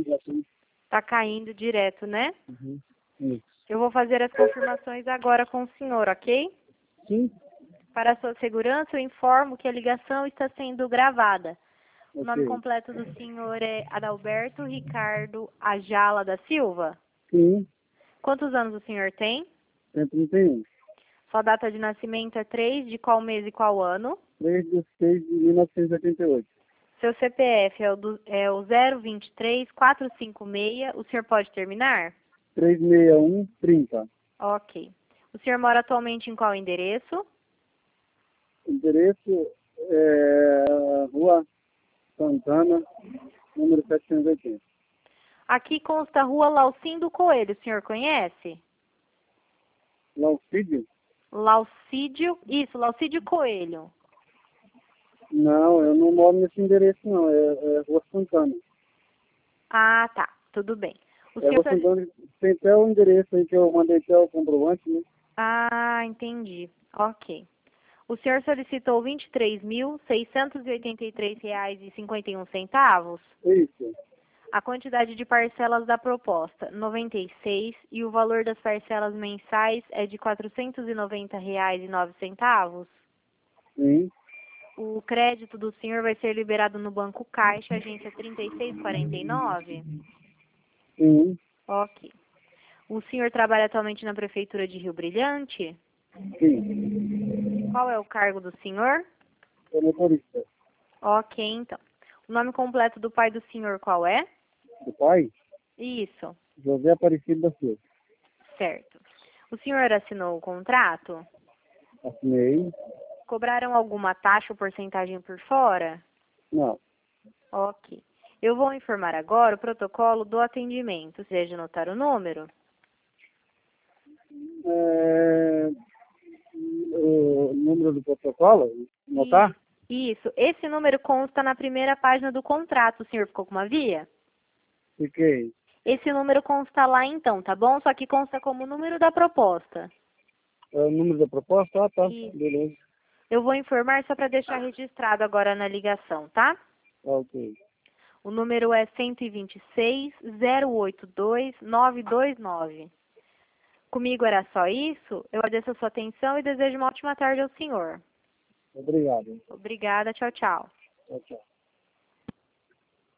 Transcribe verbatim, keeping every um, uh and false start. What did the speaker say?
gratuito. Tá caindo direto, né? Uhum. Isso. Eu vou fazer as confirmações agora com o senhor, ok? Sim? Para a sua segurança, eu informo que a ligação está sendo gravada. O nome Ok. completo do senhor é Adalberto Ricardo Ajala da Silva? Sim. Quantos anos o senhor tem? cento e trinta e um. Sua data de nascimento é três de qual mês e qual ano? três de seis de mil novecentos e oitenta e oito. Seu C P F é o, do, é o zero vinte e três, quatrocentos e cinquenta e seis. O senhor pode terminar? trezentos e sessenta e um, trinta. Ok. O senhor mora atualmente em qual endereço? Endereço é Rua Santana, número setecentos e oitenta. Aqui consta a Rua Laucindo Coelho. O senhor conhece? Laucídio? Laucídio, isso, Laucídio Coelho. Não, eu não moro nesse endereço não, é, é Rua Santana. Ah, tá, tudo bem. O É senhor... Rua Santana, tem até o endereço aí que eu mandei até o comprovante, né? Ah, entendi. Ok. O senhor solicitou vinte e três mil, seiscentos e oitenta e três reais e cinquenta e um centavos? Isso. A quantidade de parcelas da proposta, noventa e seis, e o valor das parcelas mensais é de quatrocentos e noventa reais e nove centavos? Sim. O crédito do senhor vai ser liberado no Banco Caixa, agência trinta e seis quarenta e nove? Sim. Ok. O senhor trabalha atualmente na Prefeitura de Rio Brilhante? Sim. Qual é o cargo do senhor? É motorista. Ok, então. O nome completo do pai do senhor qual é? Do pai? Isso, José Aparecido da Silva. certo. O senhor assinou o contrato? Assinei. Cobraram alguma taxa ou porcentagem por fora? Não. Ok. Eu vou informar agora o protocolo do atendimento. Deseja anotar o número? É, o número do protocolo? Notar? E- Isso. Esse número consta na primeira página do contrato. O senhor ficou com uma via? Fiquei. Esse número consta lá então, tá bom? Só que consta como número da proposta. É o número da proposta? Ah, tá. Isso. Beleza. Eu vou informar só para deixar registrado agora na ligação, tá? Ah, ok. O número é cento e vinte e seis, zero oito dois, nove dois nove. Comigo era só isso. Eu agradeço a sua atenção e desejo uma ótima tarde ao senhor. Obrigado. Obrigada. Tchau, tchau. Tchau, tchau.